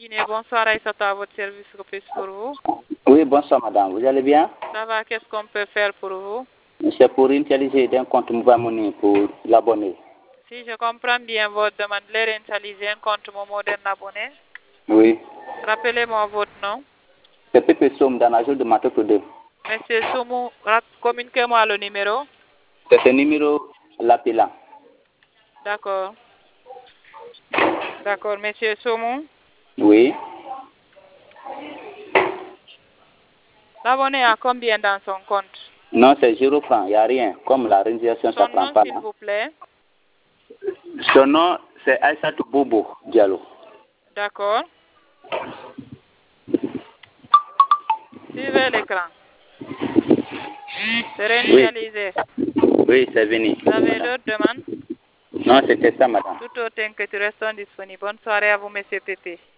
Guinée. Bonsoir Aïssata, à votre service, que puis-je pour vous? Oui, bonsoir madame, vous allez bien? Ça va, qu'est-ce qu'on peut faire pour vous? C'est pour initialiser d'un compte Mobile Money pour l'abonné. Si je comprends bien votre demande, de réinitialiser un compte Momo d'un abonné. Oui. Rappelez-moi votre nom. C'est Pépé Somme dans la journée de Matoto 2. Monsieur Soumou, communiquez-moi le numéro. C'est ce numéro l'appelant. D'accord. D'accord, monsieur Soumou. Oui. L'abonné a combien dans son compte? Non, c'est 0 francs, il n'y a rien. Comme la réalisation, ça Son prend nom, pas. s'il vous plaît. Son nom, c'est Aïssatou Bobo Diallo. D'accord. Suivez l'écran. C'est réinitialisé. Oui, c'est venu. Vous avez d'autres demandes? Non, c'était ça, madame. Tout autre que tu restes disponible. Bonne soirée à vous, monsieur Pépé.